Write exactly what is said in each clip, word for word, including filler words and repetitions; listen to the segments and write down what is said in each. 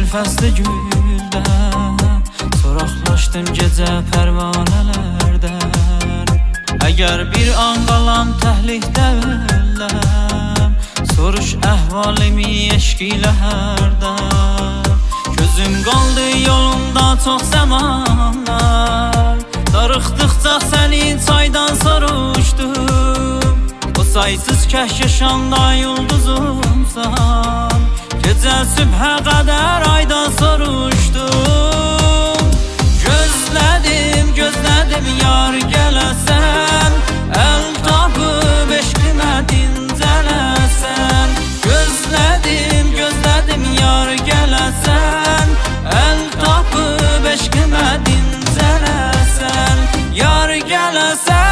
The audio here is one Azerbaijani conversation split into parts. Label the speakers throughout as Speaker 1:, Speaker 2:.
Speaker 1: fəsli güldə, soraqlaşdım gecə pərvanələrdən. Əgər bir an qalam təhlikdə öləm, soruş əhvalimi eşq ilə hərdən. Gözüm qaldı yolunda çox zamanlar, darıxdıqca səni çaydan soruşdum. O saysız kəhkəşanda yıldızımsan, gecə sübhə qədər aydan soruşdum. Gözlədim, gözlədim yar gələsən, əl tapıb eşqimə dincələsən. Gözlədim, gözlədim yar gələsən, əl tapıb eşqimə dincələsən. Yar gələsən.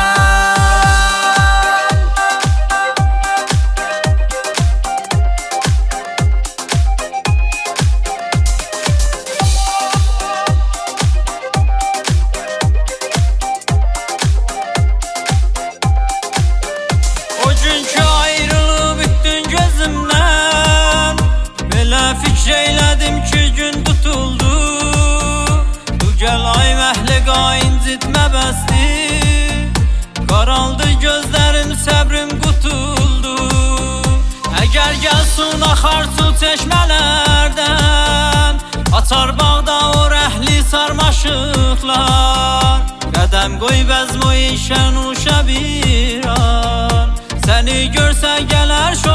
Speaker 1: Fikr eylədim ki gün tutuldu, bu gəl ay məhliqa incitmə bəsdi. Qaraldı gözlərim, səbrim qutuldu. Əgər gəlsin axar su çeşmələrdən, açar bağda o rəhli sarmaşıqlar. Qədəm qoy bəzmoy şən uşa bir an, səni görsə gələr şo